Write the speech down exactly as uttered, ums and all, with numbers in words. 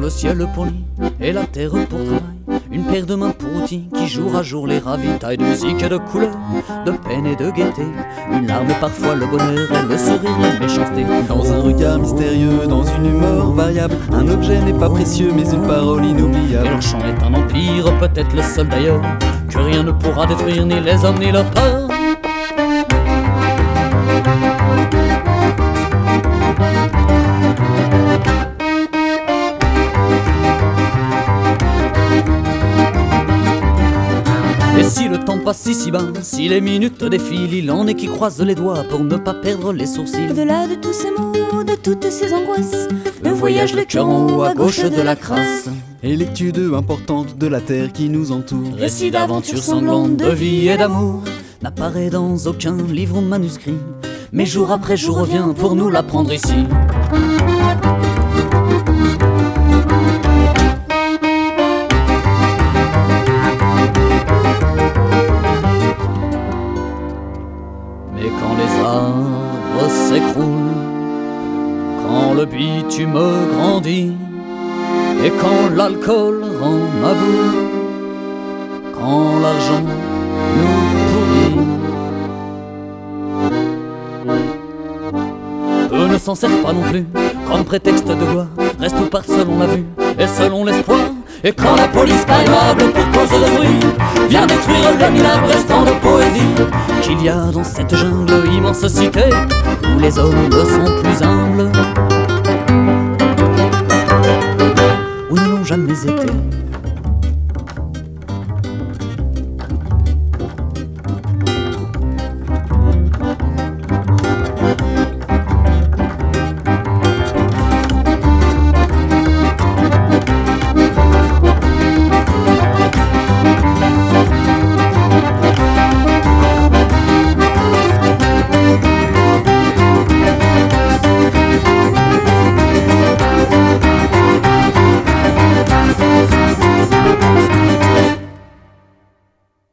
le ciel pour lit et la terre pour travail, une paire de mains pour outils qui jour à jour les ravitaille de musique et de couleurs, de peine et de gaieté, une larme et parfois le bonheur et le sourire et méchanceté. Dans un regard mystérieux, dans une humeur variable, un objet n'est pas précieux mais une parole Et inoubliable. leur chant est un empire, peut-être le seul d'ailleurs, que rien ne pourra détruire, ni les hommes ni leur peur. Et si le temps passe ici bas, si les minutes défilent, il en est qui croisent les doigts pour ne pas perdre les sourcils. Au-delà de tous ces mots, de toutes ces angoisses, Le voyage, le cœur en haut, à gauche de la crasse. Et l'étude importante de la terre qui nous entoure. Récit d'aventures sanglantes, de vie et d'amour, n'apparaît dans aucun livre ou manuscrit, mais jour après jour revient pour nous l'apprendre ici. Mais quand les arbres s'écroulent, quand le bitume grandit, et quand l'alcool rend ma boue, quand l'argent nous pourrit, eux ne s'en servent pas non plus comme prétexte de gloire, restent par selon la vue et selon l'espoir. Et quand la police pas aimable pour cause de bruit vient détruire le minable restant de poésie qu'il y a dans cette jungle immense cité où les hommes ne sont plus humbles, où ils n'ont jamais été.